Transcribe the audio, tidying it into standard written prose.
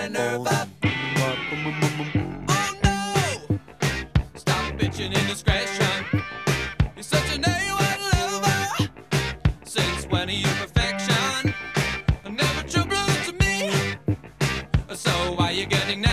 nerve up. Oh no! Stop bitching indiscretion. You're such an A1 lover. Since when are you perfection? Never true blue to me. So why you getting